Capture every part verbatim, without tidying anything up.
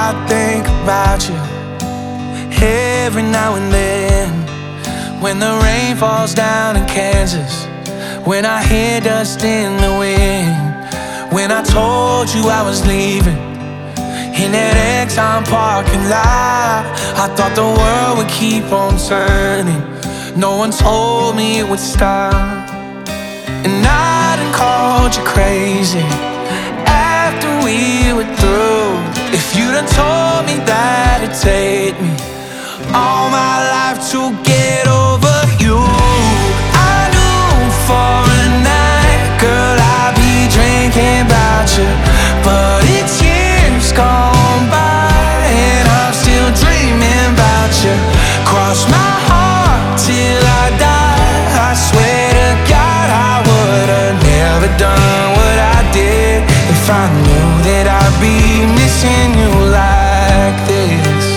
I think about you every now and then. When the rain falls down in Kansas, when I hear dust in the wind, when I told you I was leaving in that Exxon parking lot, I thought the world would keep on turning. No one told me it would stop. And I done called you crazy after we were through. If you done told me that it'd take me all my life to get over you, I knew for a night, girl, I'd be drinking about you. But it's years gone by and I'm still dreaming about you. Cross my heart till I die. I swear to God I would've never done what I did if I knew that I'd be missing you like this.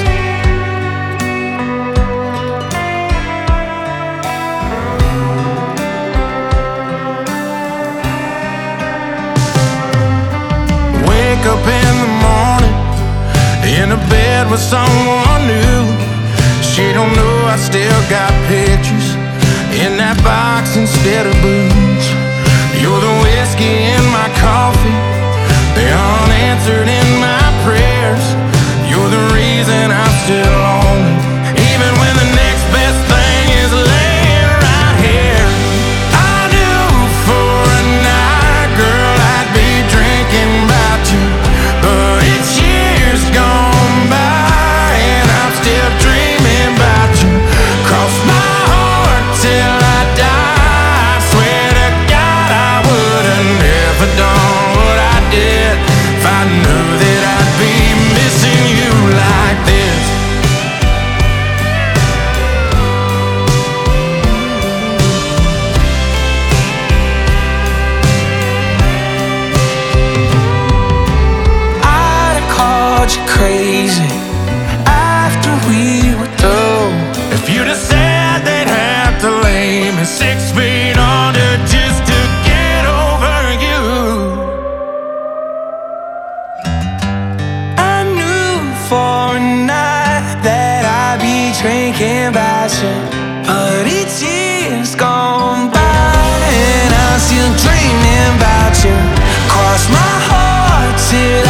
Wake up in the morning in a bed with someone new. She don't know I still got pictures in that box instead of booze. You're the whiskey in my coffee, the unanswered in my prayers. You're the reason I'm still lonely, even when the next best thing is laying right here. I knew for a night, girl, I'd be drinking about you. But it's years gone by and I'm still dreaming about you. Cross my heart till I die. I swear to God I would've never done what I did if I knew that I'd be missing you like this. I'd have called you crazy after we were through. If you'd have said they'd have to lay me six feet under just to get over you, I knew for a night that I'd be drinking about you. But it's years gone by and I'm still dreaming about you. Cross my heart till